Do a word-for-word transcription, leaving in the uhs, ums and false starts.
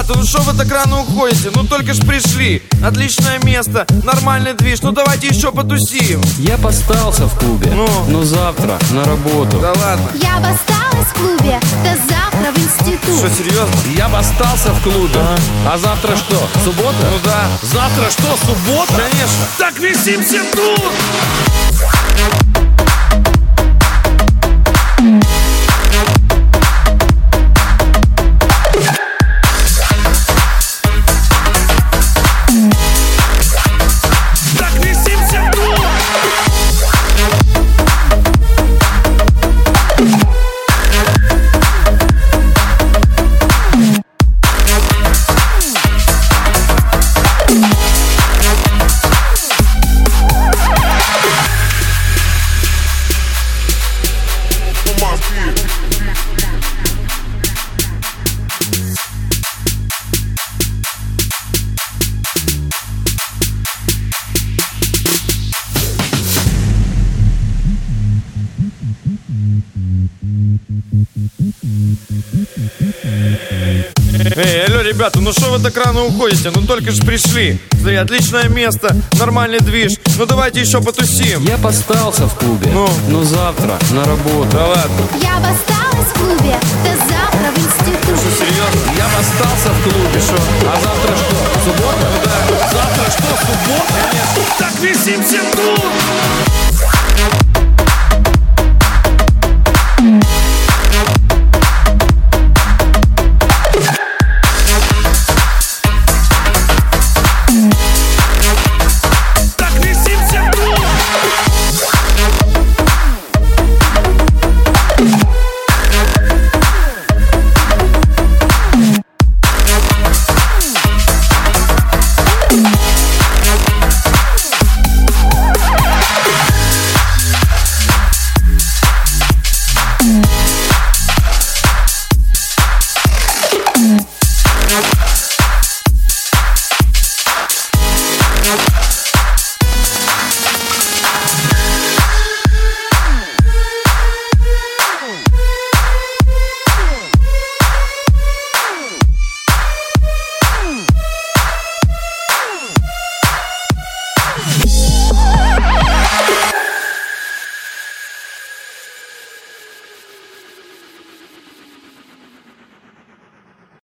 ребята, ну что вы так рано уходите? Ну только ж пришли. Отличное место, нормальный движ. Ну давайте еще потусим. Я б остался в клубе, Ну? но завтра на работу. Да ладно. Я бы осталась в клубе до завтра в институт. Что, серьезно? Я б остался в клубе. А завтра что, суббота? Ну да. Завтра что, суббота? Конечно. Так висимся тут! Эй, алло, ребята, ну что вы так рано уходите? Ну только ж пришли. Смотри, отличное место, нормальный движ. Ну давайте еще потусим. Я б остался в клубе, Ну? но завтра на работу. Да ладно. Я бы осталась в клубе до завтра в институт. Что, серьезно? Я б остался в клубе, Что? а завтра что, суббота? Ну да. Завтра что, суббота? Конечно. Так висимся тут!